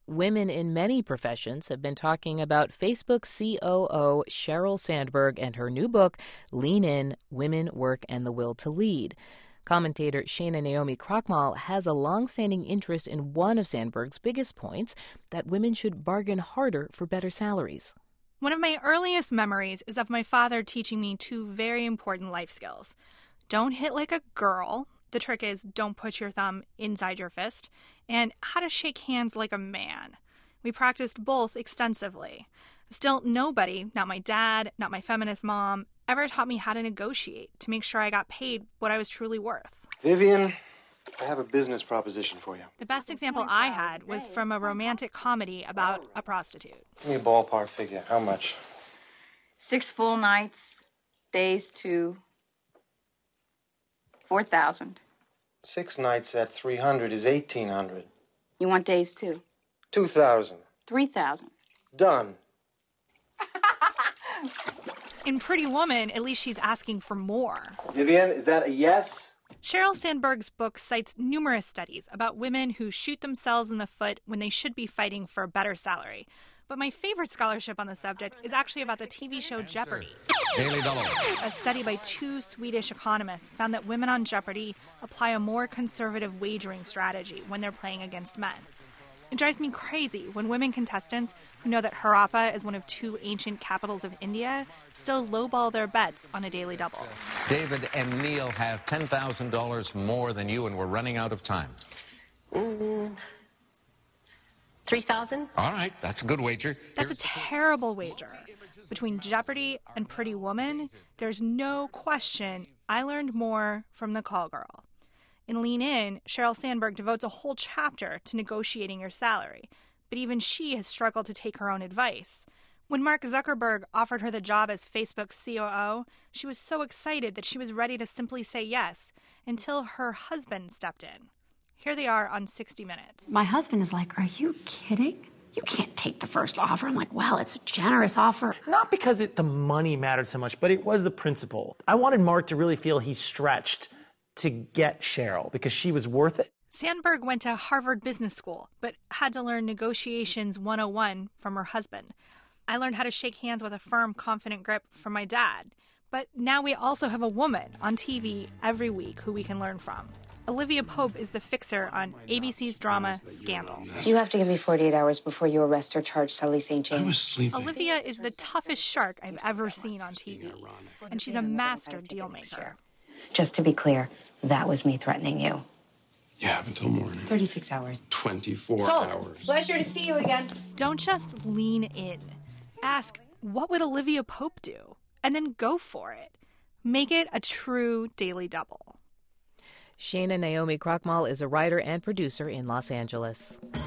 Women in many professions have been talking about Facebook COO Sheryl Sandberg and her new book, Lean In, Women, Work, and the Will to Lead. Commentator Shana Naomi Krochmal has a long-standing interest in one of Sandberg's biggest points, that women should bargain harder for better salaries. One of my earliest memories is of my father teaching me two very important life skills. Don't hit like a girl. The trick is don't put your thumb inside your fist. And how to shake hands like a man. We practiced both extensively. Still, nobody, not my dad, not my feminist mom, ever taught me how to negotiate to make sure I got paid what I was truly worth. Vivian, I have a business proposition for you. The best example I had was from a romantic comedy about a prostitute. Give me a ballpark figure. How much? 6 full nights, days to 4,000. 6 nights at 300 is 1,800. You want days too? 2,000. 3,000. Done. In Pretty Woman, at least she's asking for more. Vivian, is that a yes? Sheryl Sandberg's book cites numerous studies about women who shoot themselves in the foot when they should be fighting for a better salary. But my favorite scholarship on the subject is actually about the TV show Jeopardy! Daily Double. A study by 2 Swedish economists found that women on Jeopardy apply a more conservative wagering strategy when they're playing against men. It drives me crazy when women contestants who know that Harappa is one of 2 ancient capitals of India still lowball their bets on a Daily Double. David and Neil have $10,000 more than you, and we're running out of time. 3,000? All right, that's a good wager. That's a terrible wager. Between Jeopardy and Pretty Woman, there's no question I learned more from the call girl. In Lean In, Sheryl Sandberg devotes a whole chapter to negotiating your salary, but even she has struggled to take her own advice. When Mark Zuckerberg offered her the job as Facebook's COO, she was so excited that she was ready to simply say yes, until her husband stepped in. Here they are on 60 Minutes. My husband is like, "Are you kidding? You can't take the first offer." I'm like, "Well, it's a generous offer." Not because the money mattered so much, but it was the principle. I wanted Mark to really feel he stretched to get Sheryl because she was worth it. Sandberg went to Harvard Business School, but had to learn negotiations 101 from her husband. I learned how to shake hands with a firm, confident grip from my dad. But now we also have a woman on TV every week who we can learn from. Olivia Pope is the fixer on ABC's drama Scandal. You have to give me 48 hours before you arrest or charge Sully St. James. I was sleeping. Olivia is the toughest shark I've ever seen on TV, and she's a master deal maker. Just to be clear, that was me threatening you. You have until morning. 36 hours. 24 hours. Pleasure to see you again. Don't just lean in. Ask, what would Olivia Pope do? And then go for it. Make it a true Daily Double. Shana Naomi Krochmal is a writer and producer in Los Angeles.